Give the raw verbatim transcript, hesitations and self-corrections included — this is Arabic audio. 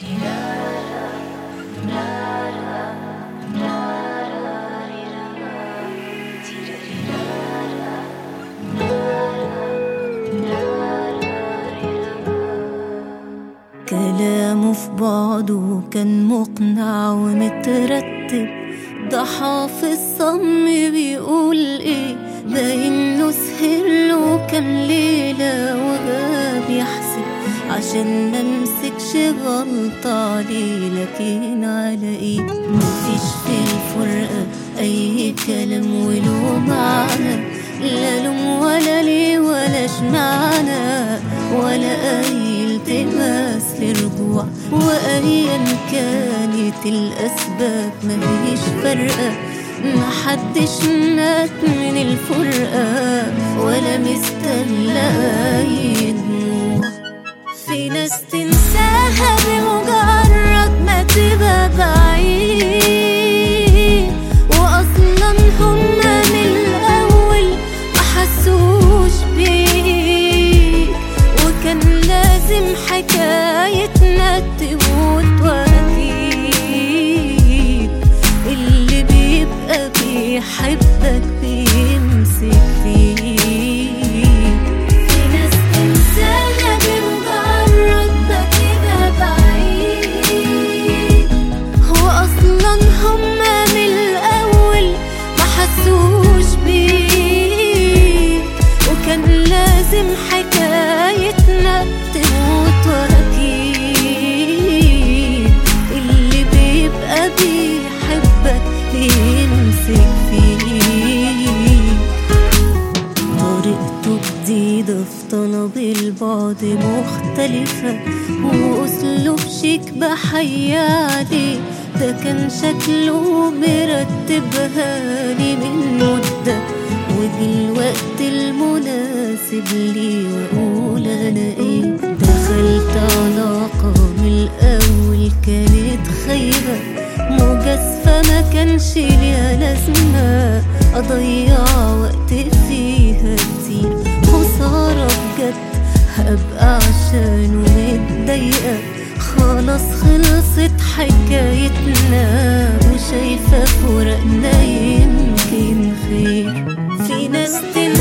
كلامه في بعضه كان مقنع ومترتب، ده حافظ صم بيقول ايه، باين له سهرله كام ليلة وغاب يحسب عشان ممسكش غلطة عليه. لكن على ايه؟ مفيش في الفرقة اي كلام وله معنى، لا لوم ولا ليه ولا اشمعنى ولا اي التماس لرجوع. وايا كانت الاسباب مفيش فرقة، محدش مات من الفرقة ولا مستنى اي دموع. في ناس تنساها بمجرد ما تبقى بعيد، واصلا هما من الاول محسوش بيك، وكان لازم حكايتنا تموت. واكيد اللي بيبقى بيحبك بيمسك فيك. في ناس تنساها بمجرد ما تبقى بعيد، هو اصلا هما من الاول محسوش بيك، وكان لازم حكايتنا تموت. واكيد اللي بيبقى بيحبك بيمسك فيك. طريقته جديدة في طلب البعد مختلفة، وأسلوب شيك بحي عليه، ده كان شكله مرتبها لي من مدة، وجه الوقت المناسب لي وأقول أنا إيه. دخلت علاقة من الأول كانت خيبة مجازفة، ما كانش ليها لازمة أضيع وقت فيها كتير. خسارة بجد هبقى عشانه متضايقة، خلاص خلصت حكايتنا، وشايفة فراقنا يمكن خير. في ناس